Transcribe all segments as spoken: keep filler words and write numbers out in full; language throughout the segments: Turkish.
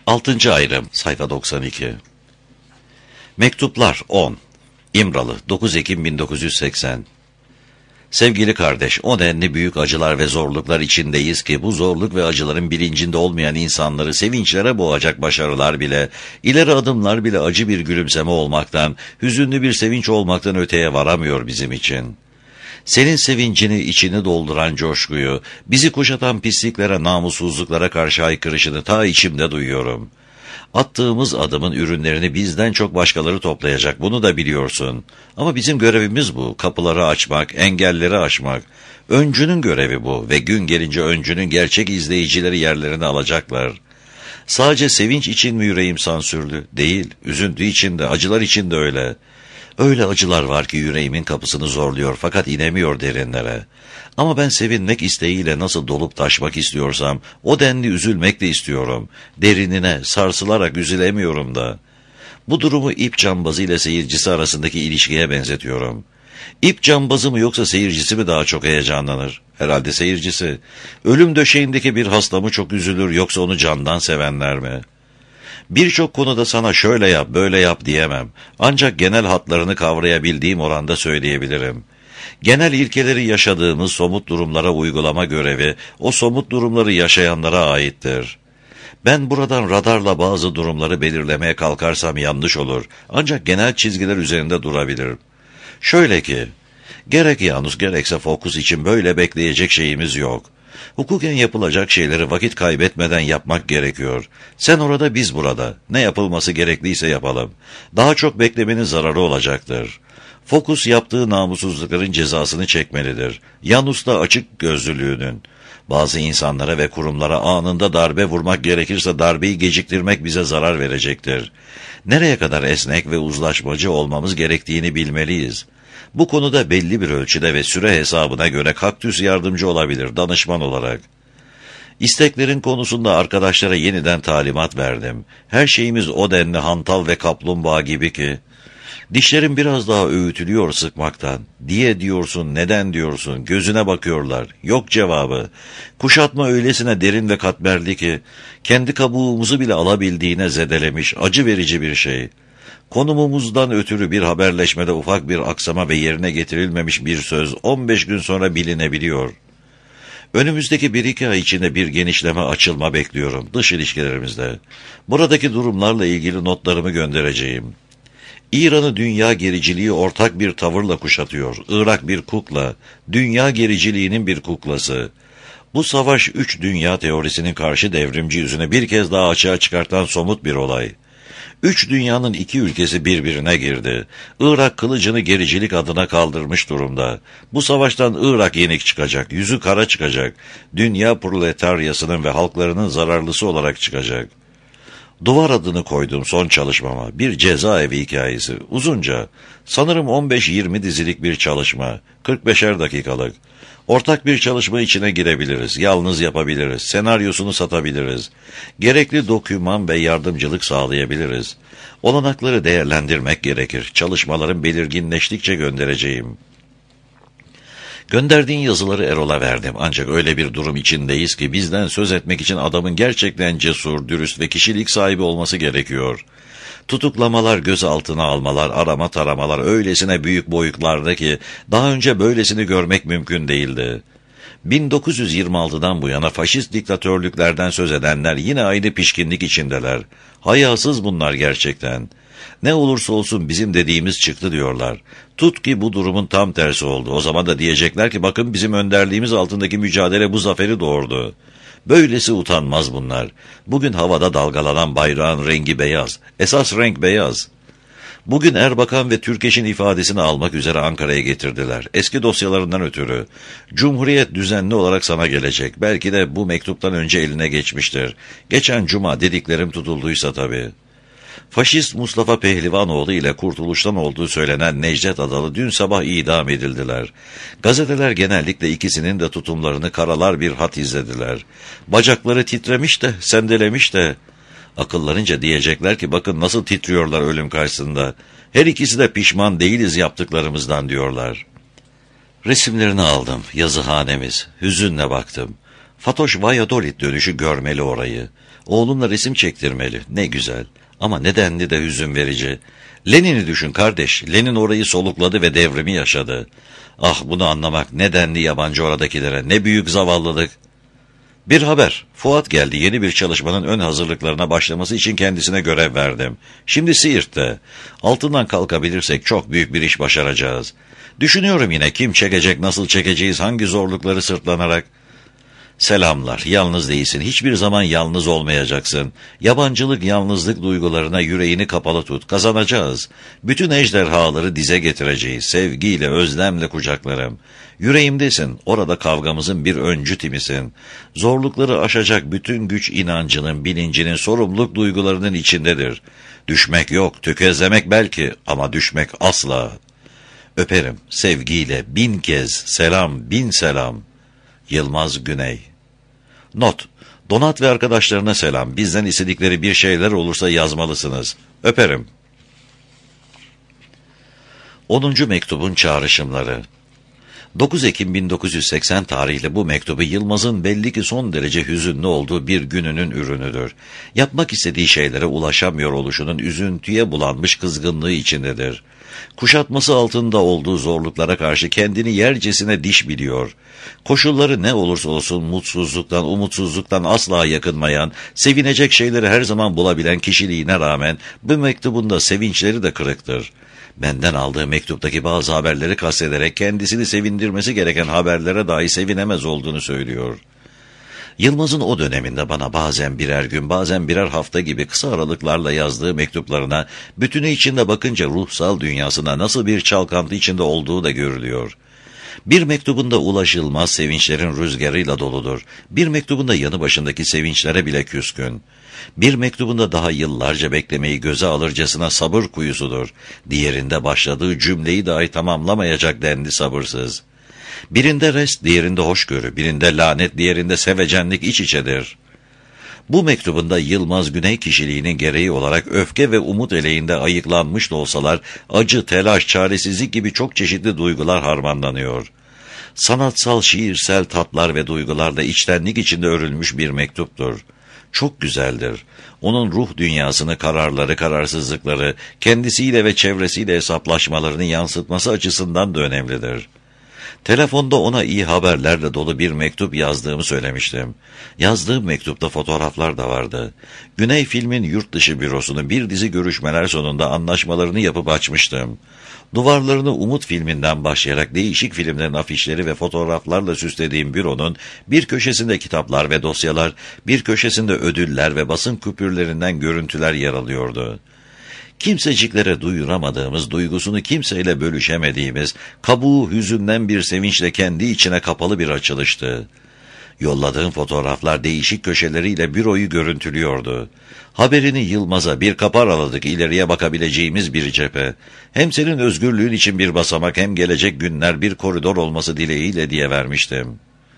Altıncı ayrım, sayfa doksan iki. Mektuplar on. İmralı, dokuz Ekim bin dokuz yüz seksen. Sevgili kardeş, o denli büyük acılar ve zorluklar içindeyiz ki bu zorluk ve acıların bilincinde olmayan insanları sevinçlere boğacak başarılar bile, ileri adımlar bile acı bir gülümseme olmaktan, hüzünlü bir sevinç olmaktan öteye varamıyor bizim için. Senin sevincini, içini dolduran coşkuyu, bizi kuşatan pisliklere, namussuzluklara karşı haykırışını ta içimde duyuyorum. Attığımız adımın ürünlerini bizden çok başkaları toplayacak, bunu da biliyorsun. Ama bizim görevimiz bu, kapıları açmak, engelleri aşmak. Öncünün görevi bu ve gün gelince öncünün gerçek izleyicileri yerlerini alacaklar. Sadece sevinç için mi yüreğim sansürlü? Değil, üzüntü için de, acılar için de öyle. Öyle acılar var ki yüreğimin kapısını zorluyor fakat inemiyor derinlere. Ama ben sevinmek isteğiyle nasıl dolup taşmak istiyorsam, o denli üzülmek de istiyorum. Derinine sarsılarak üzülemiyorum da. Bu durumu ip cambazı ile seyircisi arasındaki ilişkiye benzetiyorum. İp cambazı mı yoksa seyircisi mi daha çok heyecanlanır? Herhalde seyircisi. Ölüm döşeğindeki bir hasta mı çok üzülür yoksa onu candan sevenler mi? Birçok konuda sana şöyle yap, böyle yap diyemem. Ancak genel hatlarını kavrayabildiğim oranda söyleyebilirim. Genel ilkeleri yaşadığımız somut durumlara uygulama görevi, o somut durumları yaşayanlara aittir. Ben buradan radarla bazı durumları belirlemeye kalkarsam yanlış olur. Ancak genel çizgiler üzerinde durabilirim. Şöyle ki, gerek Yanus gerekse Fokus için böyle bekleyecek şeyimiz yok. Hukuken yapılacak şeyleri vakit kaybetmeden yapmak gerekiyor. Sen orada, biz burada. Ne yapılması gerekliyse yapalım. Daha çok beklemenin zararı olacaktır. Fokus yaptığı namussuzlukların cezasını çekmelidir. Yanus da açık gözlülüğünün. Bazı insanlara ve kurumlara anında darbe vurmak gerekirse darbeyi geciktirmek bize zarar verecektir. Nereye kadar esnek ve uzlaşmacı olmamız gerektiğini bilmeliyiz. Bu konuda belli bir ölçüde ve süre hesabına göre kaktüs yardımcı olabilir danışman olarak. İsteklerin konusunda arkadaşlara yeniden talimat verdim. Her şeyimiz o denli hantal ve kaplumbağa gibi ki. Dişlerim biraz daha öğütülüyor sıkmaktan. Diye diyorsun, neden diyorsun, gözüne bakıyorlar. Yok cevabı. Kuşatma öylesine derin ve katmerli ki, kendi kabuğumuzu bile alabildiğine zedelemiş, acı verici bir şey. Konumumuzdan ötürü bir haberleşmede ufak bir aksama ve yerine getirilmemiş bir söz on beş gün sonra bilinebiliyor. Önümüzdeki bir iki ay içinde bir genişleme, açılma bekliyorum dış ilişkilerimizde. Buradaki durumlarla ilgili notlarımı göndereceğim. İran'ı dünya gericiliği ortak bir tavırla kuşatıyor. Irak bir kukla, dünya gericiliğinin bir kuklası. Bu savaş üç dünya teorisinin karşı devrimci yüzüne bir kez daha açığa çıkartan somut bir olay. Üç dünyanın iki ülkesi birbirine girdi. Irak kılıcını gericilik adına kaldırmış durumda. Bu savaştan Irak yenik çıkacak, yüzü kara çıkacak. Dünya proletaryasının ve halklarının zararlısı olarak çıkacak. Duvar adını koydum son çalışmama. Bir cezaevi hikayesi. Uzunca. Sanırım on beş yirmi dizilik bir çalışma. kırk beşer dakikalık. Ortak bir çalışma içine girebiliriz. Yalnız yapabiliriz. Senaryosunu satabiliriz. Gerekli doküman ve yardımcılık sağlayabiliriz. Olanakları değerlendirmek gerekir. Çalışmaların belirginleştikçe göndereceğim. Gönderdiğin yazıları Erol'a verdim. Ancak öyle bir durum içindeyiz ki bizden söz etmek için adamın gerçekten cesur, dürüst ve kişilik sahibi olması gerekiyor. Tutuklamalar, gözaltına almalar, arama taramalar öylesine büyük boyutlarda ki daha önce böylesini görmek mümkün değildi. bin dokuz yüz yirmi altıdan bu yana faşist diktatörlüklerden söz edenler yine aynı pişkinlik içindeler. Hayasız bunlar gerçekten. Ne olursa olsun bizim dediğimiz çıktı diyorlar. Tut ki bu durumun tam tersi oldu. O zaman da diyecekler ki bakın bizim önderliğimiz altındaki mücadele bu zaferi doğurdu. Böylesi utanmaz bunlar. Bugün havada dalgalanan bayrağın rengi beyaz. Esas renk beyaz. Bugün Erbakan ve Türkeş'in ifadesini almak üzere Ankara'ya getirdiler. Eski dosyalarından ötürü. Cumhuriyet düzenli olarak sana gelecek. Belki de bu mektuptan önce eline geçmiştir. Geçen cuma dediklerim tutulduysa tabii. Faşist Mustafa Pehlivanoğlu ile kurtuluştan olduğu söylenen Necdet Adalı dün sabah idam edildiler. Gazeteler genellikle ikisinin de tutumlarını karalar bir hat izlediler. Bacakları titremiş de, sendelemiş de. Akıllarınca diyecekler ki bakın nasıl titriyorlar ölüm karşısında. Her ikisi de pişman değiliz yaptıklarımızdan diyorlar. Resimlerini aldım, yazıhanemiz. Hüzünle baktım. Fatoş Valladolid dönüşü görmeli orayı. Oğlumla resim çektirmeli. Ne güzel. Ama nedenli de hüzün verici. Lenin'i düşün kardeş. Lenin orayı solukladı ve devrimi yaşadı. Ah, bunu anlamak nedenli yabancı oradakilere. Ne büyük zavallılık. Bir haber. Fuat geldi. Yeni bir çalışmanın ön hazırlıklarına başlaması için kendisine görev verdim. Şimdi Siirt'te. Altından kalkabilirsek çok büyük bir iş başaracağız. Düşünüyorum yine kim çekecek, nasıl çekeceğiz, hangi zorlukları sırtlanarak. Selamlar. Yalnız değilsin. Hiçbir zaman yalnız olmayacaksın. Yabancılık, yalnızlık duygularına yüreğini kapalı tut. Kazanacağız. Bütün ejderhaları dize getireceğiz. Sevgiyle, özlemle kucaklarım. Yüreğimdesin. Orada kavgamızın bir öncü timisin. Zorlukları aşacak bütün güç inancının, bilincinin, sorumluluk duygularının içindedir. Düşmek yok, tökezlemek belki ama düşmek asla. Öperim. Sevgiyle bin kez. Selam, bin selam. Yılmaz Güney. Not: Donat ve arkadaşlarına selam. Bizden istedikleri bir şeyler olursa yazmalısınız. Öperim. onuncu mektubun çağrışımları. dokuz Ekim bin dokuz yüz seksen tarihli bu mektubu Yılmaz'ın belli ki son derece hüzünlü olduğu bir gününün ürünüdür. Yapmak istediği şeylere ulaşamıyor oluşunun üzüntüye bulanmış kızgınlığı içindedir. Kuşatması altında olduğu zorluklara karşı kendini yercesine diş biliyor. Koşulları ne olursa olsun mutsuzluktan, umutsuzluktan asla yakınmayan, sevinecek şeyleri her zaman bulabilen kişiliğine rağmen bu mektubunda sevinçleri de kırıktır. Benden aldığı mektuptaki bazı haberleri kastederek kendisini sevindirmesi gereken haberlere dahi sevinemez olduğunu söylüyor. Yılmaz'ın o döneminde bana bazen birer gün, bazen birer hafta gibi kısa aralıklarla yazdığı mektuplarına, bütünü içinde bakınca ruhsal dünyasına nasıl bir çalkantı içinde olduğu da görülüyor. Bir mektubunda ulaşılmaz sevinçlerin rüzgarıyla doludur. Bir mektubunda yanı başındaki sevinçlere bile küskün. Bir mektubunda daha yıllarca beklemeyi göze alırcasına sabır kuyusudur. Diğerinde başladığı cümleyi dahi tamamlamayacak denli sabırsız. Birinde rest, diğerinde hoşgörü, birinde lanet, diğerinde sevecenlik iç içedir. Bu mektubunda Yılmaz Güney kişiliğinin gereği olarak öfke ve umut eleğinde ayıklanmış da olsalar, acı, telaş, çaresizlik gibi çok çeşitli duygular harmanlanıyor. Sanatsal, şiirsel tatlar ve duygularla içtenlik içinde örülmüş bir mektuptur. Çok güzeldir. Onun ruh dünyasını, kararları, kararsızlıkları, kendisiyle ve çevresiyle hesaplaşmalarını yansıtması açısından da önemlidir. Telefonda ona iyi haberlerle dolu bir mektup yazdığımı söylemiştim. Yazdığım mektupta fotoğraflar da vardı. Güney Film'in yurt dışı bürosunu bir dizi görüşmeler sonunda anlaşmalarını yapıp açmıştım. Duvarlarını Umut Filminden başlayarak değişik filmlerin afişleri ve fotoğraflarla süslediğim büronun bir köşesinde kitaplar ve dosyalar, bir köşesinde ödüller ve basın küpürlerinden görüntüler yer alıyordu. Kimseciklere duyuramadığımız, duygusunu kimseyle bölüşemediğimiz, kabuğu hüzünden bir sevinçle kendi içine kapalı bir açılıştı. Yolladığım fotoğraflar değişik köşeleriyle büroyu görüntülüyordu. Haberini Yılmaz'a bir kapı araladık, ileriye bakabileceğimiz bir cephe. Hem senin özgürlüğün için bir basamak, hem gelecek günler bir koridor olması dileğiyle diye vermiştim.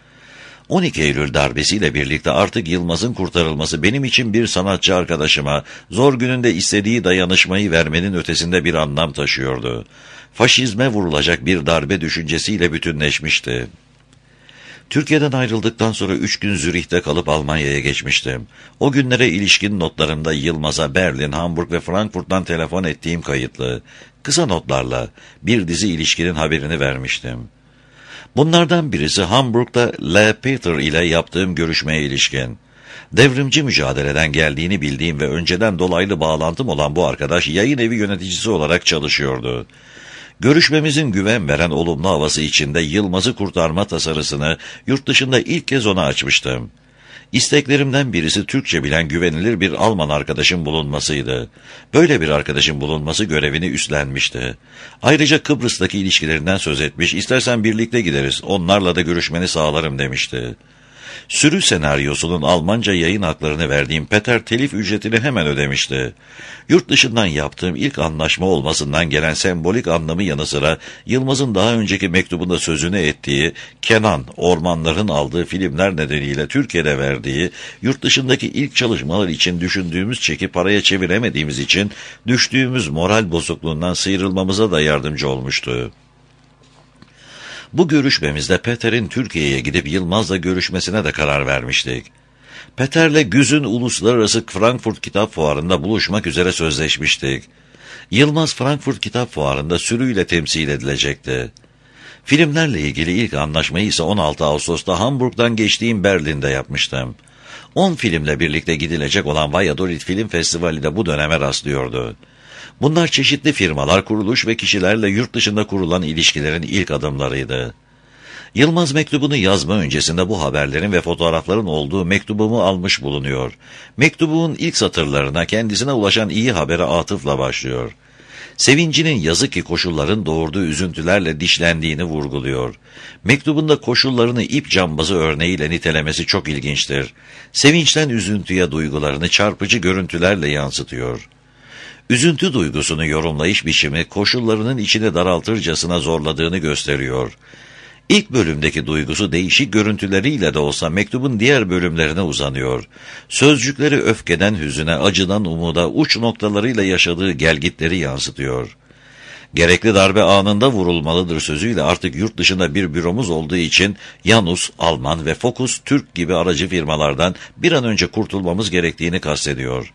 on iki Eylül darbesiyle birlikte artık Yılmaz'ın kurtarılması benim için bir sanatçı arkadaşıma zor gününde istediği dayanışmayı vermenin ötesinde bir anlam taşıyordu. Faşizme vurulacak bir darbe düşüncesiyle bütünleşmişti. Türkiye'den ayrıldıktan sonra üç gün Zürih'te kalıp Almanya'ya geçmiştim. O günlere ilişkin notlarımda Yılmaz'a Berlin, Hamburg ve Frankfurt'tan telefon ettiğim kayıtlı. Kısa notlarla bir dizi ilişkinin haberini vermiştim. Bunlardan birisi Hamburg'da Le Peter ile yaptığım görüşmeye ilişkin. Devrimci mücadeleden geldiğini bildiğim ve önceden dolaylı bağlantım olan bu arkadaş yayın evi yöneticisi olarak çalışıyordu. Görüşmemizin güven veren olumlu havası içinde Yılmaz'ı kurtarma tasarısını yurt dışında ilk kez ona açmıştım. İsteklerimden birisi Türkçe bilen güvenilir bir Alman arkadaşın bulunmasıydı. Böyle bir arkadaşın bulunması görevini üstlenmişti. Ayrıca Kıbrıs'taki ilişkilerinden söz etmiş, istersen birlikte gideriz, onlarla da görüşmeni sağlarım demişti. Sürü senaryosunun Almanca yayın haklarını verdiğim Peter telif ücretini hemen ödemişti. Yurt dışından yaptığım ilk anlaşma olmasından gelen sembolik anlamı yanı sıra Yılmaz'ın daha önceki mektubunda sözünü ettiği Kenan, ormanların aldığı filmler nedeniyle Türkiye'de verdiği yurt dışındaki ilk çalışmalar için düşündüğümüz çeki paraya çeviremediğimiz için düştüğümüz moral bozukluğundan sıyrılmamıza da yardımcı olmuştu. Bu görüşmemizde Peter'in Türkiye'ye gidip Yılmaz'la görüşmesine de karar vermiştik. Peter'le Güz'ün Uluslararası Frankfurt Kitap Fuarı'nda buluşmak üzere sözleşmiştik. Yılmaz Frankfurt Kitap Fuarı'nda sürüyle temsil edilecekti. Filmlerle ilgili ilk anlaşmayı ise on altı Ağustos'ta Hamburg'dan geçtiğim Berlin'de yapmıştım. on filmle birlikte gidilecek olan Valladolid Film Festivali de bu döneme rastlıyordu. Bunlar çeşitli firmalar, kuruluş ve kişilerle yurt dışında kurulan ilişkilerin ilk adımlarıydı. Yılmaz mektubunu yazma öncesinde bu haberlerin ve fotoğrafların olduğu mektubumu almış bulunuyor. Mektubun ilk satırlarına kendisine ulaşan iyi habere atıfla başlıyor. Sevincinin yazık ki koşulların doğurduğu üzüntülerle dişlendiğini vurguluyor. Mektubunda koşullarını ip cambazı örneğiyle nitelemesi çok ilginçtir. Sevinçten üzüntüye duygularını çarpıcı görüntülerle yansıtıyor. Üzüntü duygusunu yorumlayış biçimi koşullarının içini daraltırcasına zorladığını gösteriyor. İlk bölümdeki duygusu değişik görüntüleriyle de olsa mektubun diğer bölümlerine uzanıyor. Sözcükleri öfkeden hüzüne, acıdan umuda, uç noktalarıyla yaşadığı gelgitleri yansıtıyor. Gerekli darbe anında vurulmalıdır sözüyle artık yurt dışında bir büromuz olduğu için Janus, Alman ve Focus, Türk gibi aracı firmalardan bir an önce kurtulmamız gerektiğini kastediyor.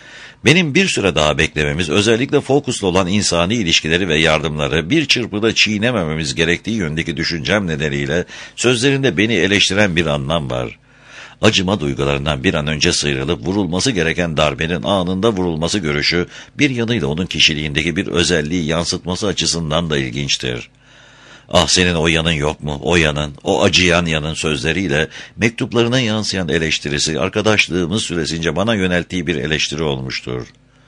Benim bir süre daha beklememiz, özellikle Focus'la olan insani ilişkileri ve yardımları bir çırpıda çiğnemememiz gerektiği yönündeki düşüncem nedeniyle sözlerinde beni eleştiren bir anlam var. Acıma duygularından bir an önce sıyrılıp vurulması gereken darbenin anında vurulması görüşü bir yanıyla onun kişiliğindeki bir özelliği yansıtması açısından da ilginçtir. Ah senin o yanın yok mu, o yanın, o acıyan yanın sözleriyle mektuplarına yansıyan eleştirisi arkadaşlığımız süresince bana yönelttiği bir eleştiri olmuştur.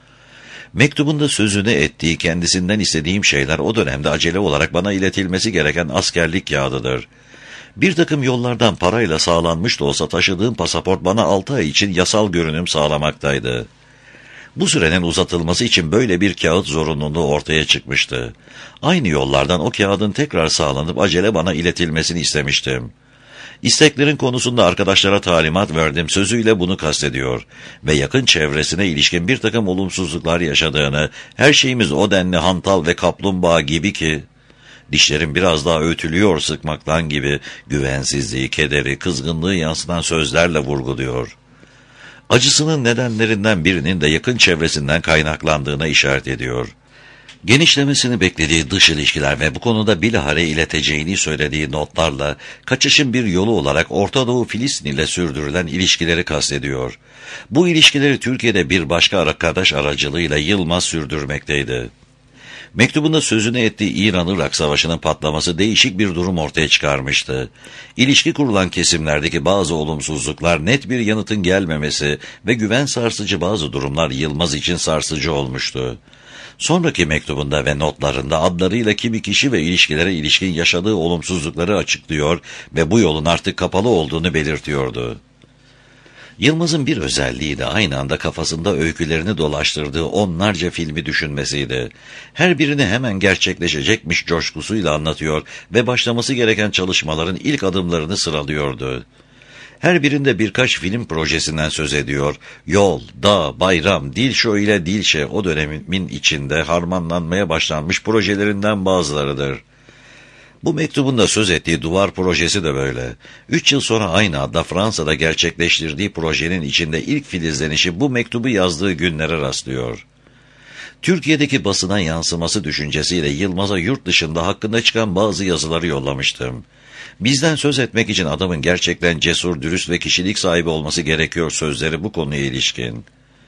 Mektubunda sözünü ettiği kendisinden istediğim şeyler o dönemde acele olarak bana iletilmesi gereken askerlik kağıdıdır. Bir takım yollardan parayla sağlanmış da olsa taşıdığım pasaport bana altı ay için yasal görünüm sağlamaktaydı. Bu sürenin uzatılması için böyle bir kağıt zorunluluğu ortaya çıkmıştı. Aynı yollardan o kağıdın tekrar sağlanıp acele bana iletilmesini istemiştim. İsteklerin konusunda arkadaşlara talimat verdim sözüyle bunu kastediyor ve yakın çevresine ilişkin bir takım olumsuzluklar yaşadığını, her şeyimiz o denli hantal ve kaplumbağa gibi ki, dişlerim biraz daha öğütülüyor sıkmaktan gibi güvensizliği, kederi, kızgınlığı yansıtan sözlerle vurguluyor. Acısının nedenlerinden birinin de yakın çevresinden kaynaklandığına işaret ediyor. Genişlemesini beklediği dış ilişkiler ve bu konuda bilahare ileteceğini söylediği notlarla kaçışın bir yolu olarak Orta Doğu Filistin ile sürdürülen ilişkileri kastediyor. Bu ilişkileri Türkiye'de bir başka arkadaş aracılığıyla Yılmaz sürdürmekteydi. Mektubunda sözünü ettiği İran-Irak Savaşı'nın patlaması değişik bir durum ortaya çıkarmıştı. İlişki kurulan kesimlerdeki bazı olumsuzluklar, net bir yanıtın gelmemesi ve güven sarsıcı bazı durumlar Yılmaz için sarsıcı olmuştu. Sonraki mektubunda ve notlarında adlarıyla kimi kişi ve ilişkilere ilişkin yaşadığı olumsuzlukları açıklıyor ve bu yolun artık kapalı olduğunu belirtiyordu. Yılmaz'ın bir özelliği de aynı anda kafasında öykülerini dolaştırdığı onlarca filmi düşünmesiydi. Her birini hemen gerçekleşecekmiş coşkusuyla anlatıyor ve başlaması gereken çalışmaların ilk adımlarını sıralıyordu. Her birinde birkaç film projesinden söz ediyor. Yol, Dağ, Bayram, Dilşo ile Dilşe o dönemin içinde harmanlanmaya başlanmış projelerinden bazılarıdır. Bu mektubunda söz ettiği Duvar projesi de böyle. Üç yıl sonra aynı adda Fransa'da gerçekleştirdiği projenin içinde ilk filizlenişi bu mektubu yazdığı günlere rastlıyor. Türkiye'deki basına yansıması düşüncesiyle Yılmaz'a yurt dışında hakkında çıkan bazı yazıları yollamıştım. Bizden söz etmek için adamın gerçekten cesur, dürüst ve kişilik sahibi olması gerekiyor sözleri bu konuya ilişkin.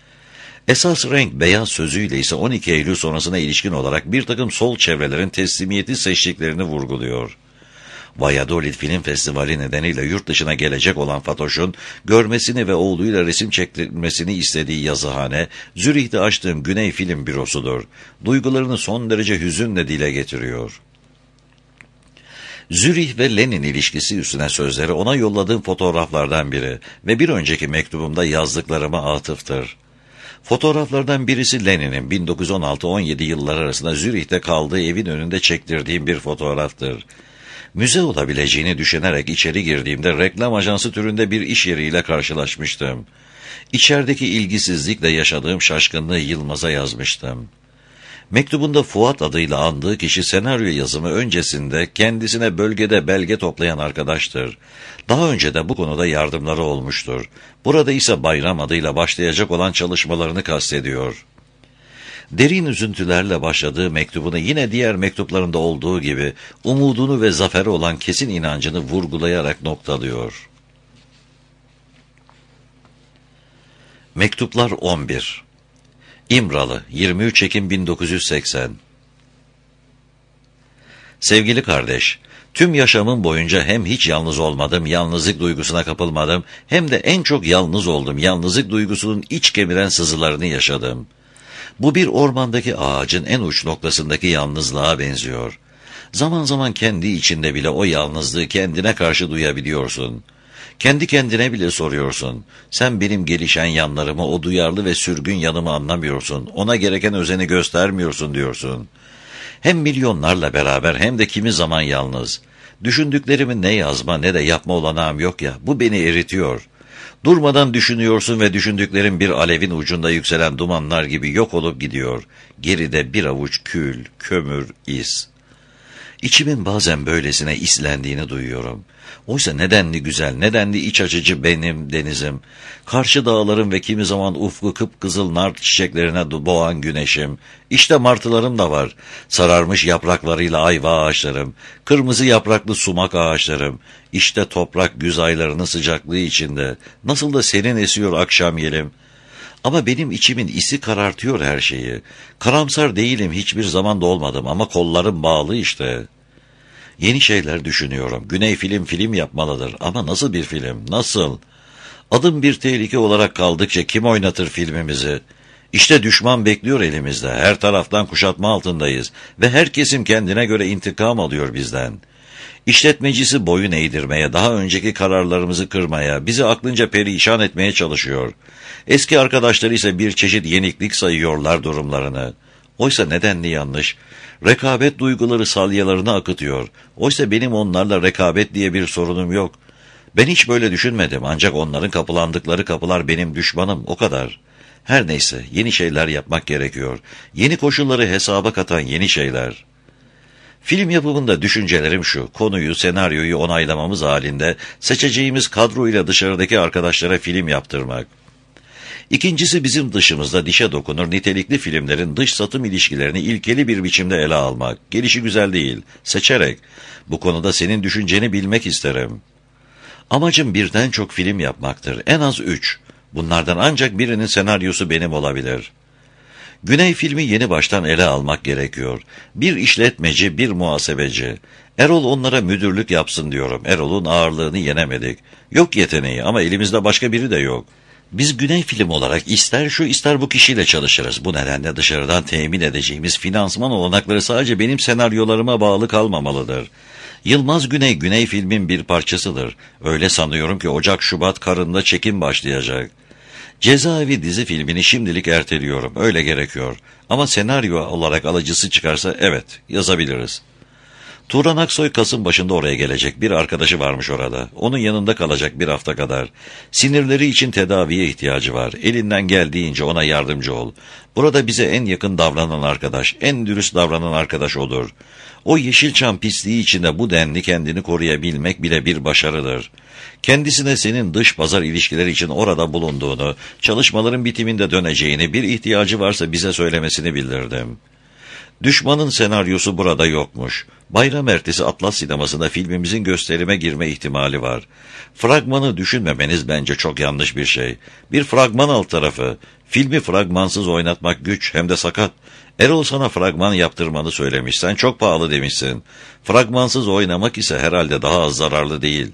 Esas renk beyaz sözüyle ise on iki Eylül sonrasına ilişkin olarak bir takım sol çevrelerin teslimiyeti seçtiklerini vurguluyor. Valladolid Film Festivali nedeniyle yurt dışına gelecek olan Fatoş'un görmesini ve oğluyla resim çektirmesini istediği yazıhane, Zürih'te açtığım Güney Film Bürosu'dur. Duygularını son derece hüzünle dile getiriyor. Zürih ve Lenin ilişkisi üstüne sözleri ona yolladığım fotoğraflardan biri ve bir önceki mektubumda yazdıklarıma atıftır. Fotoğraflardan birisi Lenin'in bin dokuz yüz on altı on yedi yılları arasında Zürih'te kaldığı evin önünde çektirdiğim bir fotoğraftır. Müze olabileceğini düşünerek içeri girdiğimde reklam ajansı türünde bir iş yeriyle karşılaşmıştım. İçerideki ilgisizlikle yaşadığım şaşkınlığı Yılmaz'a yazmıştım. Mektubunda Fuat adıyla andığı kişi senaryo yazımı öncesinde kendisine bölgede belge toplayan arkadaştır. Daha önce de bu konuda yardımları olmuştur. Burada ise Bayram adıyla başlayacak olan çalışmalarını kastediyor. Derin üzüntülerle başladığı mektubunu yine diğer mektuplarında olduğu gibi umudunu ve zafere olan kesin inancını vurgulayarak noktalıyor. Mektuplar on bir. İmralı, yirmi üç Ekim bin dokuz yüz seksen. Sevgili kardeş, tüm yaşamım boyunca hem hiç yalnız olmadım, yalnızlık duygusuna kapılmadım, hem de en çok yalnız oldum, yalnızlık duygusunun iç kemiren sızılarını yaşadım. Bu bir ormandaki ağacın en uç noktasındaki yalnızlığa benziyor. Zaman zaman kendi içinde bile o yalnızlığı kendine karşı duyabiliyorsun. Kendi kendine bile soruyorsun. Sen benim gelişen yanlarımı, o duyarlı ve sürgün yanımı anlamıyorsun. Ona gereken özeni göstermiyorsun diyorsun. Hem milyonlarla beraber hem de kimi zaman yalnız. Düşündüklerimi ne yazma ne de yapma olanağım yok ya, bu beni eritiyor. Durmadan düşünüyorsun ve düşündüklerin bir alevin ucunda yükselen dumanlar gibi yok olup gidiyor. Geride bir avuç kül, kömür, iz. İçimin bazen böylesine islendiğini duyuyorum. Oysa nedenli güzel, nedenli iç açıcı benim denizim. Karşı dağlarım ve kimi zaman ufku kıpkızıl nar çiçeklerine boğan güneşim. İşte martılarım da var. Sararmış yapraklarıyla ayva ağaçlarım. Kırmızı yapraklı sumak ağaçlarım. İşte toprak güz aylarının sıcaklığı içinde. Nasıl da serin esiyor akşam yelim. Ama benim içimin isi karartıyor her şeyi. Karamsar değilim, hiçbir zaman da olmadım ama kollarım bağlı işte. Yeni şeyler düşünüyorum. Güney film film yapmalıdır. Ama nasıl bir film? Nasıl? Adım bir tehlike olarak kaldıkça kim oynatır filmimizi? İşte düşman bekliyor elimizde. Her taraftan kuşatma altındayız. Ve her kesim kendine göre intikam alıyor bizden. İşletmecisi boyun eğdirmeye, daha önceki kararlarımızı kırmaya, bizi aklınca perişan etmeye çalışıyor. Eski arkadaşları ise bir çeşit yeniklik sayıyorlar durumlarını. Oysa nedenli yanlış. Rekabet duyguları salyalarını akıtıyor. Oysa benim onlarla rekabet diye bir sorunum yok. Ben hiç böyle düşünmedim, ancak onların kapılandıkları kapılar benim düşmanım, o kadar. Her neyse, yeni şeyler yapmak gerekiyor. Yeni koşulları hesaba katan yeni şeyler. Film yapımında düşüncelerim şu: konuyu, senaryoyu onaylamamız halinde seçeceğimiz kadroyla dışarıdaki arkadaşlara film yaptırmak. İkincisi, bizim dışımızda dişe dokunur nitelikli filmlerin dış satım ilişkilerini ilkeli bir biçimde ele almak. Gelişi güzel değil, seçerek. Bu konuda senin düşünceni bilmek isterim. Amacım birden çok film yapmaktır, en az üç. Bunlardan ancak birinin senaryosu benim olabilir. Güney filmi yeni baştan ele almak gerekiyor. Bir işletmeci, bir muhasebeci. Erol onlara müdürlük yapsın diyorum. Erol'un ağırlığını yenemedik. Yok yeteneği ama elimizde başka biri de yok. Biz Güney film olarak ister şu ister bu kişiyle çalışırız. Bu nedenle dışarıdan temin edeceğimiz finansman olanakları sadece benim senaryolarıma bağlı kalmamalıdır. Yılmaz Güney, Güney filmin bir parçasıdır. Öyle sanıyorum ki Ocak Şubat karında çekim başlayacak. Cezaevi dizi filmini şimdilik erteliyorum. Öyle gerekiyor. Ama senaryo olarak alıcısı çıkarsa evet, yazabiliriz. Turan Aksoy Kasım başında oraya gelecek. Bir arkadaşı varmış orada. Onun yanında kalacak bir hafta kadar. Sinirleri için tedaviye ihtiyacı var. Elinden geldiğince ona yardımcı ol. Burada bize en yakın davranan arkadaş, en dürüst davranan arkadaş odur. O Yeşilçam pisliği içinde bu denli kendini koruyabilmek bile bir başarıdır. Kendisine senin dış pazar ilişkileri için orada bulunduğunu, çalışmaların bitiminde döneceğini, bir ihtiyacı varsa bize söylemesini bildirdim. Düşmanın senaryosu burada yokmuş. Bayram ertesi Atlas sinemasında filmimizin gösterime girme ihtimali var. Fragmanı düşünmemeniz bence çok yanlış bir şey. Bir fragman alt tarafı. Filmi fragmansız oynatmak güç, hem de sakat. Erol sana fragman yaptırmanı söylemiş. Sen çok pahalı demişsin. Fragmansız oynamak ise herhalde daha az zararlı değil.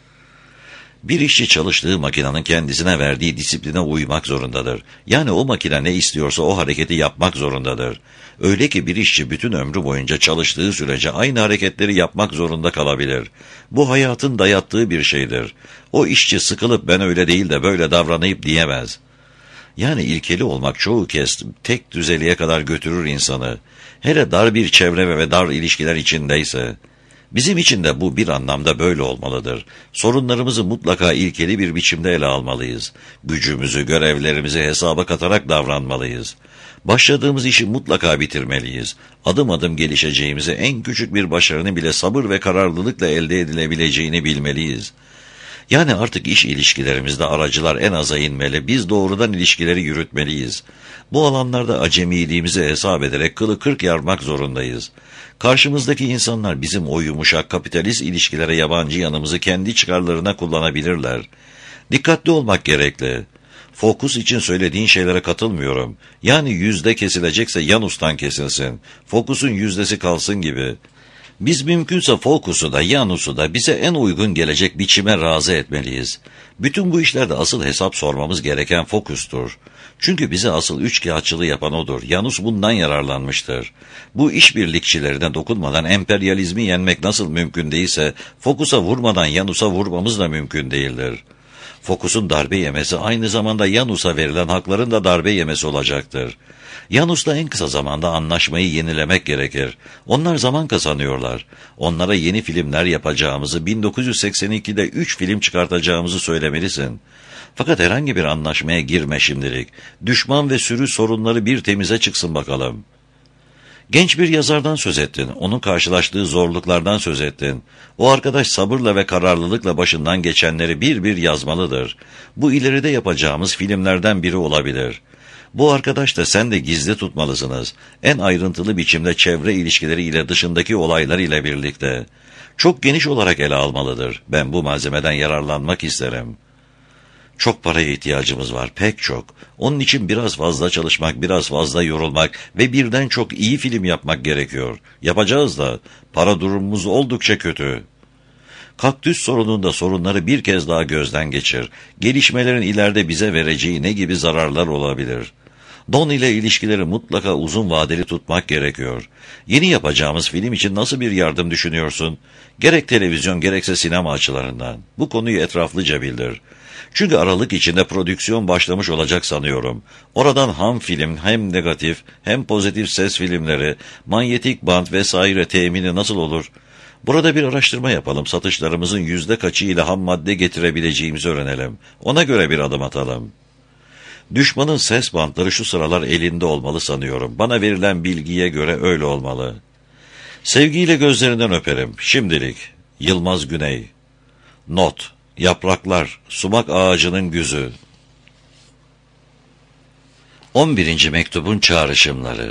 Bir işçi çalıştığı makinenin kendisine verdiği disipline uymak zorundadır. Yani o makine ne istiyorsa o hareketi yapmak zorundadır. Öyle ki bir işçi bütün ömrü boyunca çalıştığı sürece aynı hareketleri yapmak zorunda kalabilir. Bu hayatın dayattığı bir şeydir. O işçi sıkılıp ben öyle değil de böyle davranayım diyemez. Yani ilkeli olmak çoğu kez tek düzeliğe kadar götürür insanı. Hele dar bir çevre ve dar ilişkiler içindeyse. Bizim için de bu bir anlamda böyle olmalıdır. Sorunlarımızı mutlaka ilkeli bir biçimde ele almalıyız. Gücümüzü, görevlerimizi hesaba katarak davranmalıyız. Başladığımız işi mutlaka bitirmeliyiz. Adım adım gelişeceğimizi, en küçük bir başarının bile sabır ve kararlılıkla elde edilebileceğini bilmeliyiz. Yani artık iş ilişkilerimizde aracılar en aza inmeli, biz doğrudan ilişkileri yürütmeliyiz. Bu alanlarda acemiliğimizi hesap ederek kılı kırk yarmak zorundayız. Karşımızdaki insanlar bizim o yumuşak kapitalist ilişkilere yabancı yanımızı kendi çıkarlarına kullanabilirler. Dikkatli olmak gerekli. Fokus için söylediğin şeylere katılmıyorum. Yani yüzde kesilecekse Janus'tan kesilsin. Fokusun yüzdesi kalsın gibi. Biz mümkünse fokusu da Janus'u da bize en uygun gelecek biçime razı etmeliyiz. Bütün bu işlerde asıl hesap sormamız gereken fokustur. Çünkü bize asıl üçkağıtçılığı yapan odur. Janus bundan yararlanmıştır. Bu işbirlikçilerine dokunmadan emperyalizmi yenmek nasıl mümkün değilse, fokusa vurmadan Janus'a vurmamız da mümkün değildir. Fokusun darbe yemesi aynı zamanda Janus'a verilen hakların da darbe yemesi olacaktır. Janus'la en kısa zamanda anlaşmayı yenilemek gerekir. Onlar zaman kazanıyorlar. Onlara yeni filmler yapacağımızı, bin dokuz yüz seksen ikide üç film çıkartacağımızı söylemelisin. Fakat herhangi bir anlaşmaya girme şimdilik. Düşman ve sürü sorunları bir temize çıksın bakalım. Genç bir yazardan söz ettin, onun karşılaştığı zorluklardan söz ettin. O arkadaş sabırla ve kararlılıkla başından geçenleri bir bir yazmalıdır. Bu ileride yapacağımız filmlerden biri olabilir. Bu arkadaş da sen de gizli tutmalısınız. En ayrıntılı biçimde çevre ilişkileri ile dışındaki olaylar ile birlikte. Çok geniş olarak ele almalıdır. Ben bu malzemeden yararlanmak isterim. Çok paraya ihtiyacımız var, pek çok. Onun için biraz fazla çalışmak, biraz fazla yorulmak ve birden çok iyi film yapmak gerekiyor. Yapacağız da, para durumumuz oldukça kötü. Kaktüs sorununda sorunları bir kez daha gözden geçir. Gelişmelerin ileride bize vereceği ne gibi zararlar olabilir? Don ile ilişkileri mutlaka uzun vadeli tutmak gerekiyor. Yeni yapacağımız film için nasıl bir yardım düşünüyorsun? Gerek televizyon gerekse sinema açılarından. Bu konuyu etraflıca bildir. Çünkü Aralık içinde prodüksiyon başlamış olacak sanıyorum. Oradan ham film, hem negatif hem pozitif ses filmleri, manyetik bant vesaire temini nasıl olur? Burada bir araştırma yapalım, satışlarımızın yüzde kaçıyla ham madde getirebileceğimizi öğrenelim. Ona göre bir adım atalım. Düşmanın ses bantları şu sıralar elinde olmalı sanıyorum. Bana verilen bilgiye göre öyle olmalı. Sevgiyle gözlerinden öperim. Şimdilik. Yılmaz Güney. Not. Yapraklar. Sumak ağacının güzü. on birinci mektubun çağrışımları.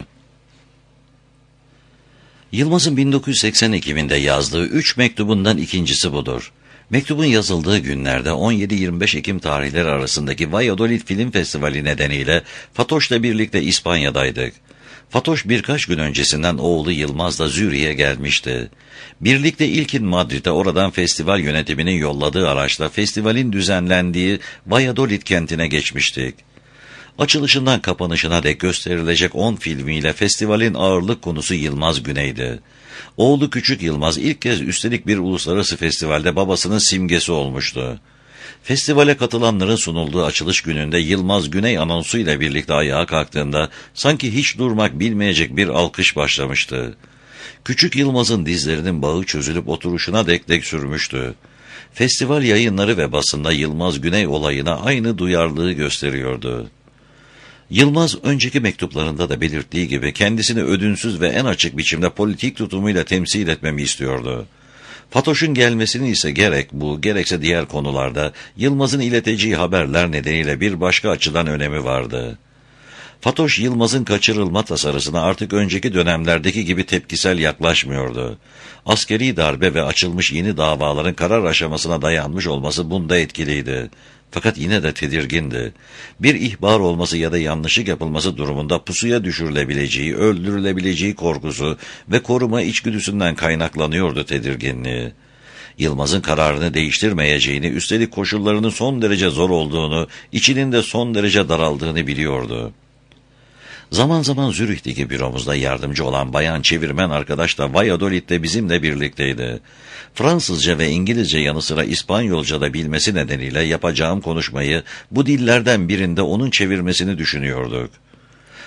Yılmaz'ın bin dokuz yüz seksen Ekim'inde yazdığı üç mektubundan ikincisi budur. Mektubun yazıldığı günlerde on yedi yirmi beş Ekim tarihleri arasındaki Valladolid Film Festivali nedeniyle Fatoş'la birlikte İspanya'daydık. Fatoş birkaç gün öncesinden oğlu Yılmaz'la Zürih'e gelmişti. Birlikte ilkin Madrid'e, oradan festival yönetiminin yolladığı araçla festivalin düzenlendiği Valladolid kentine geçmiştik. Açılışından kapanışına dek gösterilecek on filmiyle festivalin ağırlık konusu Yılmaz Güney'di. Oğlu Küçük Yılmaz ilk kez üstelik bir uluslararası festivalde babasının simgesi olmuştu. Festivale katılanların sunulduğu açılış gününde Yılmaz Güney anonsu ile birlikte ayağa kalktığında sanki hiç durmak bilmeyecek bir alkış başlamıştı. Küçük Yılmaz'ın dizlerinin bağı çözülüp oturuşuna dek dek sürmüştü. Festival yayınları ve basında Yılmaz Güney olayına aynı duyarlılığı gösteriyordu. Yılmaz önceki mektuplarında da belirttiği gibi kendisini ödünsüz ve en açık biçimde politik tutumuyla temsil etmemi istiyordu. Fatoş'un gelmesinin ise gerek bu gerekse diğer konularda Yılmaz'ın ileteceği haberler nedeniyle bir başka açıdan önemi vardı. Fatoş Yılmaz'ın kaçırılma tasarısına artık önceki dönemlerdeki gibi tepkisel yaklaşmıyordu. Askeri darbe ve açılmış yeni davaların karar aşamasına dayanmış olması bunda etkiliydi. Fakat yine de tedirgindi. Bir ihbar olması ya da yanlışlık yapılması durumunda pusuya düşürülebileceği, öldürülebileceği korkusu ve koruma içgüdüsünden kaynaklanıyordu tedirginliği. Yılmaz'ın kararını değiştirmeyeceğini, üstelik koşullarının son derece zor olduğunu, içinin de son derece daraldığını biliyordu. Zaman zaman Zürih'teki büromuzda yardımcı olan bayan çevirmen arkadaş da Valladolid'de bizimle birlikteydi. Fransızca ve İngilizce yanı sıra İspanyolca da bilmesi nedeniyle yapacağım konuşmayı bu dillerden birinde onun çevirmesini düşünüyorduk.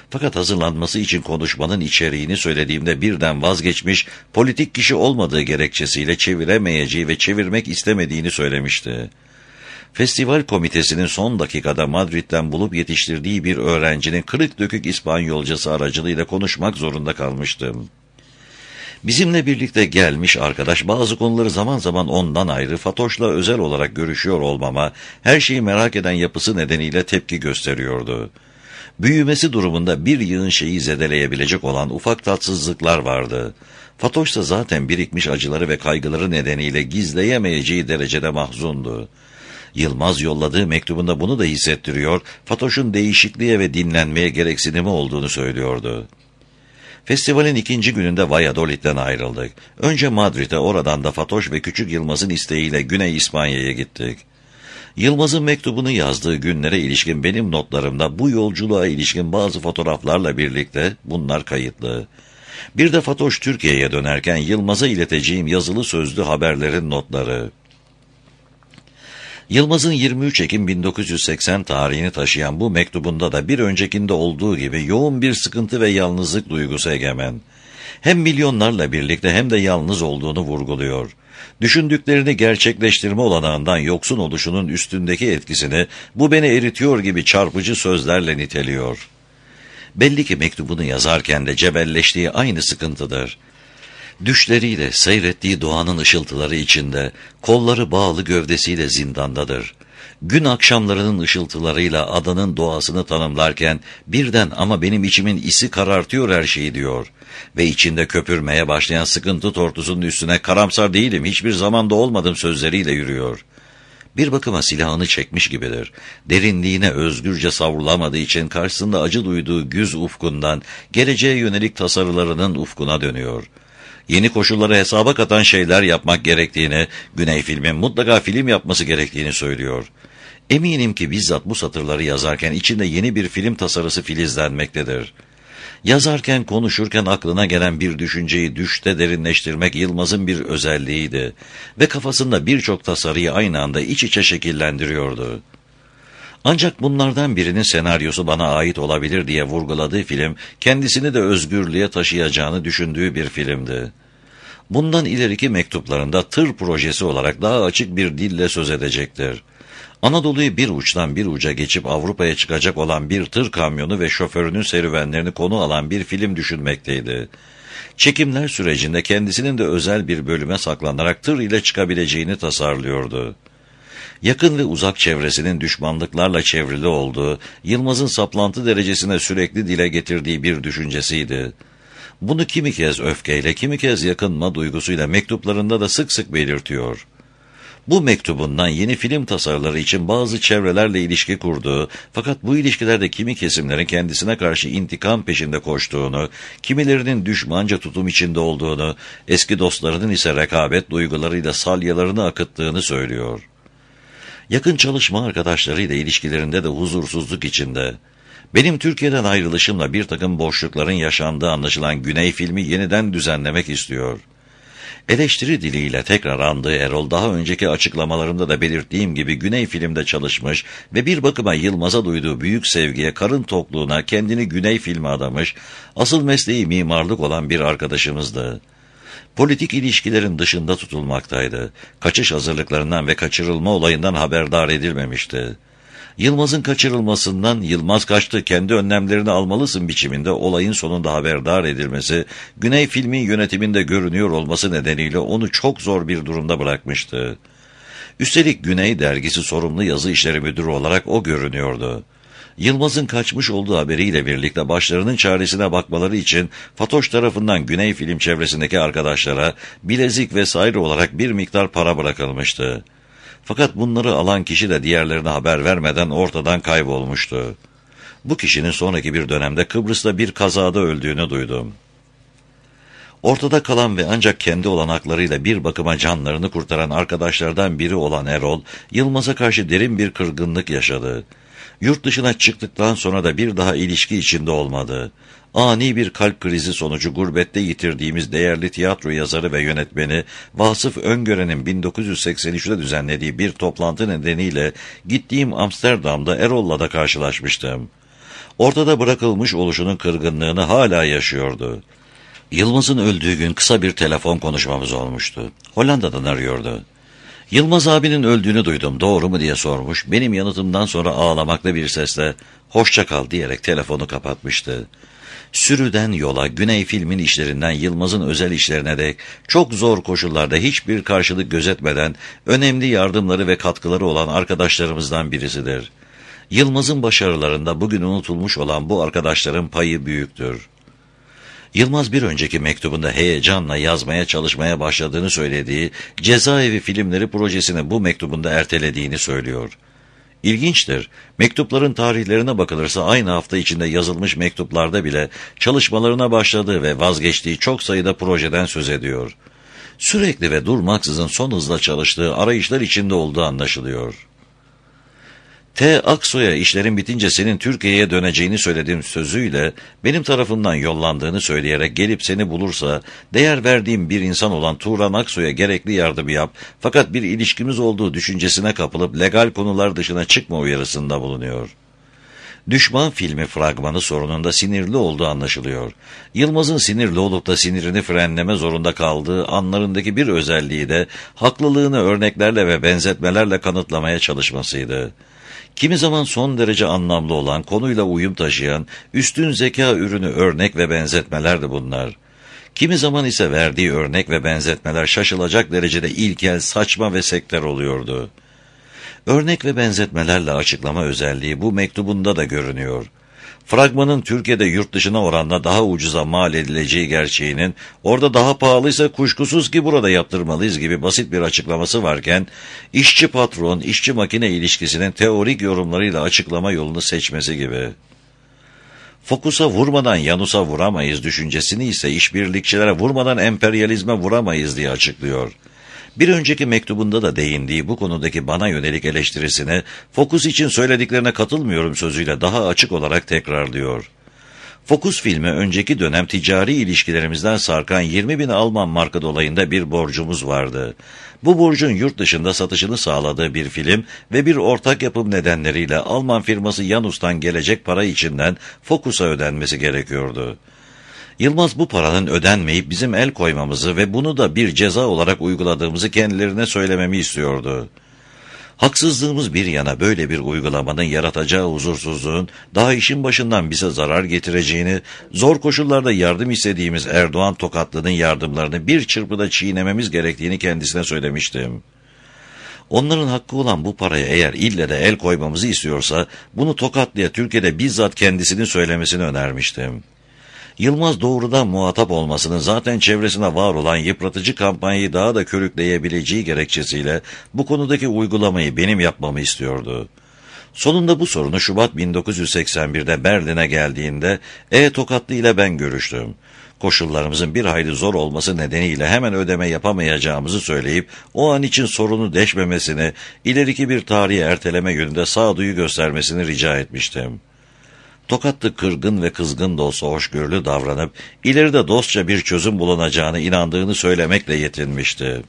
Fakat hazırlanması için konuşmanın içeriğini söylediğimde birden vazgeçmiş, politik kişi olmadığı gerekçesiyle çeviremeyeceği ve çevirmek istemediğini söylemişti. Festival komitesinin son dakikada Madrid'den bulup yetiştirdiği bir öğrencinin kırık dökük İspanyolcası aracılığıyla konuşmak zorunda kalmıştım. Bizimle birlikte gelmiş arkadaş bazı konuları zaman zaman ondan ayrı Fatoş'la özel olarak görüşüyor olmama, her şeyi merak eden yapısı nedeniyle tepki gösteriyordu. Büyümesi durumunda bir yığın şeyi zedeleyebilecek olan ufak tatsızlıklar vardı. Fatoş ise zaten birikmiş acıları ve kaygıları nedeniyle gizleyemeyeceği derecede mahzundu. Yılmaz yolladığı mektubunda bunu da hissettiriyor, Fatoş'un değişikliğe ve dinlenmeye gereksinimi olduğunu söylüyordu. Festivalin ikinci gününde Valladolid'den ayrıldık. Önce Madrid'e, oradan da Fatoş ve Küçük Yılmaz'ın isteğiyle Güney İspanya'ya gittik. Yılmaz'ın mektubunu yazdığı günlere ilişkin benim notlarımda bu yolculuğa ilişkin bazı fotoğraflarla birlikte bunlar kayıtlı. Bir de Fatoş Türkiye'ye dönerken Yılmaz'a ileteceğim yazılı sözlü haberlerin notları. Yılmaz'ın yirmi üç Ekim bin dokuz yüz seksen tarihini taşıyan bu mektubunda da bir öncekinde olduğu gibi yoğun bir sıkıntı ve yalnızlık duygusu egemen. Hem milyonlarla birlikte hem de yalnız olduğunu vurguluyor. Düşündüklerini gerçekleştirme olanağından yoksun oluşunun üstündeki etkisini bu beni eritiyor gibi çarpıcı sözlerle niteliyor. Belli ki mektubunu yazarken de cebelleştiği aynı sıkıntıdır. Düşleriyle seyrettiği doğanın ışıltıları içinde, kolları bağlı gövdesiyle zindandadır. Gün akşamlarının ışıltılarıyla adanın doğasını tanımlarken birden ama benim içimin isi karartıyor her şeyi diyor. Ve içinde köpürmeye başlayan sıkıntı tortusunun üstüne karamsar değilim, hiçbir zamanda olmadım sözleriyle yürüyor. Bir bakıma silahını çekmiş gibidir. Derinliğine özgürce savrulamadığı için karşısında acı duyduğu güz ufkundan geleceğe yönelik tasarılarının ufkuna dönüyor. Yeni koşulları hesaba katan şeyler yapmak gerektiğini, Güney filmin mutlaka film yapması gerektiğini söylüyor. Eminim ki bizzat bu satırları yazarken içinde yeni bir film tasarısı filizlenmektedir. Yazarken, konuşurken aklına gelen bir düşünceyi düşte derinleştirmek Yılmaz'ın bir özelliğiydi ve kafasında birçok tasarıyı aynı anda iç içe şekillendiriyordu. Ancak bunlardan birinin senaryosu bana ait olabilir diye vurguladığı film, kendisini de özgürlüğe taşıyacağını düşündüğü bir filmdi. Bundan ileriki mektuplarında tır projesi olarak daha açık bir dille söz edecektir. Anadolu'yu bir uçtan bir uca geçip Avrupa'ya çıkacak olan bir tır kamyonu ve şoförünün serüvenlerini konu alan bir film düşünmekteydi. Çekimler sürecinde kendisinin de özel bir bölüme saklanarak tır ile çıkabileceğini tasarlıyordu. Yakın ve uzak çevresinin düşmanlıklarla çevrili olduğu, Yılmaz'ın saplantı derecesine sürekli dile getirdiği bir düşüncesiydi. Bunu kimi kez öfkeyle, kimi kez yakınma duygusuyla mektuplarında da sık sık belirtiyor. Bu mektubundan yeni film tasarıları için bazı çevrelerle ilişki kurduğu, fakat bu ilişkilerde kimi kesimlerin kendisine karşı intikam peşinde koştuğunu, kimilerinin düşmanca tutum içinde olduğunu, eski dostlarının ise rekabet duygularıyla salyalarını akıttığını söylüyor. Yakın çalışma arkadaşlarıyla ilişkilerinde de huzursuzluk içinde. Benim Türkiye'den ayrılışımla bir takım boşlukların yaşandığı anlaşılan Güney filmi yeniden düzenlemek istiyor. Eleştiri diliyle tekrar andığı Erol, daha önceki açıklamalarımda da belirttiğim gibi Güney filmde çalışmış ve bir bakıma Yılmaz'a duyduğu büyük sevgiye, karın tokluğuna kendini Güney filme adamış, asıl mesleği mimarlık olan bir arkadaşımızdı. Politik ilişkilerin dışında tutulmaktaydı. Kaçış hazırlıklarından ve kaçırılma olayından haberdar edilmemişti. Yılmaz'ın kaçırılmasından "Yılmaz kaçtı, kendi önlemlerini almalısın" biçiminde olayın sonunda haberdar edilmesi, Güney filmin yönetiminde görünüyor olması nedeniyle onu çok zor bir durumda bırakmıştı. Üstelik Güney dergisi sorumlu yazı işleri müdürü olarak o görünüyordu. Yılmaz'ın kaçmış olduğu haberiyle birlikte başlarının çaresine bakmaları için Fatoş tarafından Güney film çevresindeki arkadaşlara bilezik vesaire olarak bir miktar para bırakılmıştı. Fakat bunları alan kişi de diğerlerine haber vermeden ortadan kaybolmuştu. Bu kişinin sonraki bir dönemde Kıbrıs'ta bir kazada öldüğünü duydum. Ortada kalan ve ancak kendi olanaklarıyla bir bakıma canlarını kurtaran arkadaşlardan biri olan Erol, Yılmaz'a karşı derin bir kırgınlık yaşadı. Yurt dışına çıktıktan sonra da bir daha ilişki içinde olmadı. Ani bir kalp krizi sonucu gurbette yitirdiğimiz değerli tiyatro yazarı ve yönetmeni Vasıf Öngören'in bin dokuz yüz seksen üçte düzenlediği bir toplantı nedeniyle gittiğim Amsterdam'da Erol'la da karşılaşmıştım. Ortada bırakılmış oluşunun kırgınlığını hala yaşıyordu. Yılmaz'ın öldüğü gün kısa bir telefon konuşmamız olmuştu. Hollanda'dan arıyordu. Yılmaz abinin öldüğünü duydum, doğru mu diye sormuş. Benim yanıtımdan sonra ağlamaklı bir sesle hoşça kal diyerek telefonu kapatmıştı. Sürüden yola, Güney Film'in işlerinden Yılmaz'ın özel işlerine dek çok zor koşullarda hiçbir karşılık gözetmeden önemli yardımları ve katkıları olan arkadaşlarımızdan birisidir. Yılmaz'ın başarılarında bugün unutulmuş olan bu arkadaşların payı büyüktür. Yılmaz bir önceki mektubunda heyecanla yazmaya çalışmaya başladığını söylediği Cezaevi filmleri projesini bu mektubunda ertelediğini söylüyor. İlginçtir, mektupların tarihlerine bakılırsa aynı hafta içinde yazılmış mektuplarda bile çalışmalarına başladığı ve vazgeçtiği çok sayıda projeden söz ediyor. Sürekli ve durmaksızın son hızla çalıştığı arayışlar içinde olduğu anlaşılıyor. T. Aksoy'a işlerin bitince senin Türkiye'ye döneceğini söylediğim sözüyle benim tarafından yollandığını söyleyerek gelip seni bulursa değer verdiğim bir insan olan Turan Aksoy'a gerekli yardımı yap fakat bir ilişkimiz olduğu düşüncesine kapılıp legal konular dışına çıkma uyarısında bulunuyor. Düşman filmi fragmanı sorununda sinirli olduğu anlaşılıyor. Yılmaz'ın sinirli olup da sinirini frenleme zorunda kaldığı anlarındaki bir özelliği de haklılığını örneklerle ve benzetmelerle kanıtlamaya çalışmasıydı. Kimi zaman son derece anlamlı olan, konuyla uyum taşıyan, üstün zeka ürünü örnek ve benzetmelerdi bunlar. Kimi zaman ise verdiği örnek ve benzetmeler şaşılacak derecede ilkel, saçma ve sekter oluyordu. Örnek ve benzetmelerle açıklama özelliği bu mektubunda da görünüyor. Fragmanın Türkiye'de yurt dışına oranla daha ucuza mal edileceği gerçeğinin, orada daha pahalıysa kuşkusuz ki burada yaptırmalıyız gibi basit bir açıklaması varken, işçi patron, işçi makine ilişkisinin teorik yorumlarıyla açıklama yolunu seçmesi gibi. Fokusa vurmadan Yanus'a vuramayız düşüncesini ise işbirlikçilere vurmadan emperyalizme vuramayız diye açıklıyor. Bir önceki mektubunda da değindiği bu konudaki bana yönelik eleştirisini Fokus için söylediklerine katılmıyorum sözüyle daha açık olarak tekrarlıyor. Fokus filmi önceki dönem ticari ilişkilerimizden sarkan yirmi bin Alman marka dolayında bir borcumuz vardı. Bu borcun yurt dışında satışını sağladığı bir film ve bir ortak yapım nedenleriyle Alman firması Janus'tan gelecek para içinden Fokus'a ödenmesi gerekiyordu. Yılmaz bu paranın ödenmeyip bizim el koymamızı ve bunu da bir ceza olarak uyguladığımızı kendilerine söylememi istiyordu. Haksızlığımız bir yana böyle bir uygulamanın yaratacağı huzursuzluğun daha işin başından bize zarar getireceğini, zor koşullarda yardım istediğimiz Erdoğan Tokatlı'nın yardımlarını bir çırpıda çiğnememiz gerektiğini kendisine söylemiştim. Onların hakkı olan bu paraya eğer ille de el koymamızı istiyorsa bunu Tokatlı'ya Türkiye'de bizzat kendisinin söylemesini önermiştim. Yılmaz doğrudan muhatap olmasının zaten çevresine var olan yıpratıcı kampanyayı daha da körükleyebileceği gerekçesiyle bu konudaki uygulamayı benim yapmamı istiyordu. Sonunda bu sorunu Şubat bin dokuz yüz seksen bir'de Berlin'e geldiğinde E. Tokatlı ile ben görüştüm. Koşullarımızın bir hayli zor olması nedeniyle hemen ödeme yapamayacağımızı söyleyip o an için sorunu deşmemesini, ileriki bir tarihi erteleme yönünde sağduyu göstermesini rica etmiştim. Tokatlı kırgın ve kızgın da olsa hoşgörülü davranıp ileride dostça bir çözüm bulunacağını inandığını söylemekle yetinmişti.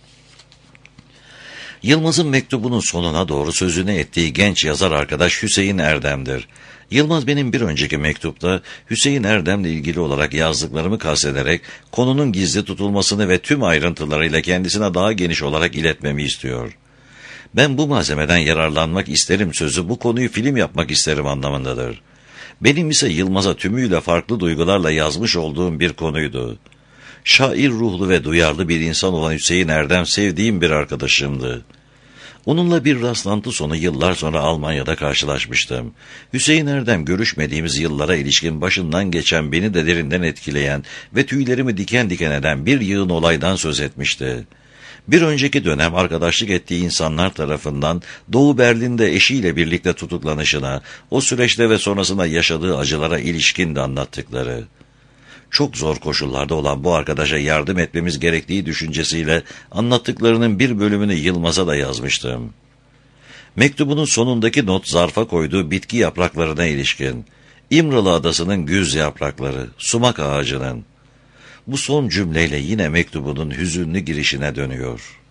Yılmaz'ın mektubunun sonuna doğru sözünü ettiği genç yazar arkadaş Hüseyin Erdem'dir. Yılmaz benim bir önceki mektupta Hüseyin Erdem'le ilgili olarak yazdıklarımı kastederek konunun gizli tutulmasını ve tüm ayrıntılarıyla kendisine daha geniş olarak iletmemi istiyor. Ben bu malzemeden yararlanmak isterim sözü bu konuyu film yapmak isterim anlamındadır. Benim ise Yılmaz'a tümüyle farklı duygularla yazmış olduğum bir konuydu. Şair ruhlu ve duyarlı bir insan olan Hüseyin Erdem sevdiğim bir arkadaşımdı. Onunla bir rastlantı sonu yıllar sonra Almanya'da karşılaşmıştım. Hüseyin Erdem görüşmediğimiz yıllara ilişkin başından geçen beni de derinden etkileyen ve tüylerimi diken diken eden bir yığın olaydan söz etmişti. Bir önceki dönem arkadaşlık ettiği insanlar tarafından Doğu Berlin'de eşiyle birlikte tutuklanışına, o süreçte ve sonrasında yaşadığı acılara ilişkin de anlattıkları. Çok zor koşullarda olan bu arkadaşa yardım etmemiz gerektiği düşüncesiyle anlattıklarının bir bölümünü Yılmaz'a da yazmıştım. Mektubunun sonundaki not zarfa koyduğu bitki yapraklarına ilişkin. İmralı Adası'nın güz yaprakları, sumak ağacının. Bu son cümleyle yine mektubunun hüzünlü girişine dönüyor.